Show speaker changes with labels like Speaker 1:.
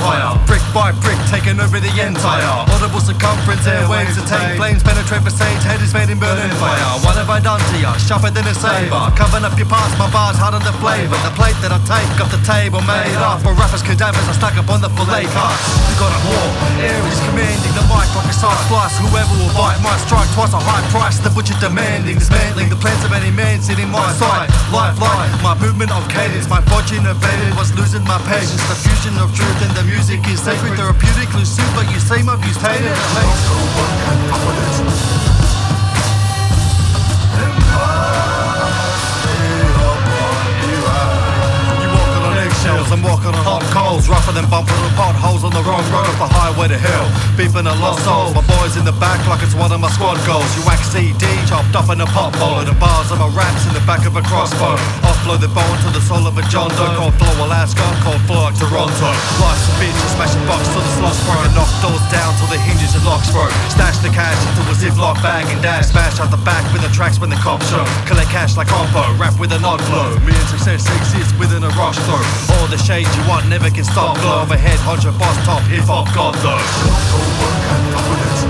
Speaker 1: empire. Brick by brick, taking over the entire audible circumference, airwaves to take flames, penetrate the sage, head is made in burning fire. What have I done to ya? Sharper than a saber, covering up your past, my bars hard on the flavor. The plate that I take off the table made up for rappers' cadavers are stuck up on the fillet cut. We got a war, Aries commanding the mic like a side slice. Whoever will bite might strike twice a high price. The butcher demanding, dismantling the plans of any man sitting my side. Lifeline, my movement of cadence, my fortune evaded was losing my patience. The fusion of truth and the music is sacred, therapeutically super. You say my views tainted. I'm walking on hot coals, rougher than bumping on potholes on the wrong road off the highway to hell. Beeping a lost souls, my boys in the back like it's one of my squad goals. You whack CD, chopped up in a pot bowl, and the bars of my raps in the back of a crossbow. Offload the bone to the soul of a John Doe, cold flow Alaska, cold flow like Toronto. Life's a bitch, smashing box till the slots broke, and knock doors down till the hinges and locks broke. Stash the cash into a ziploc bag and dash, smash out the back with the tracks when the cops show. Collect cash like Compo, rap with a nod flow. Me and success exists within a rush throw. All the shades you want never can stop. Glow overhead, 100 boss top, hip hop god though.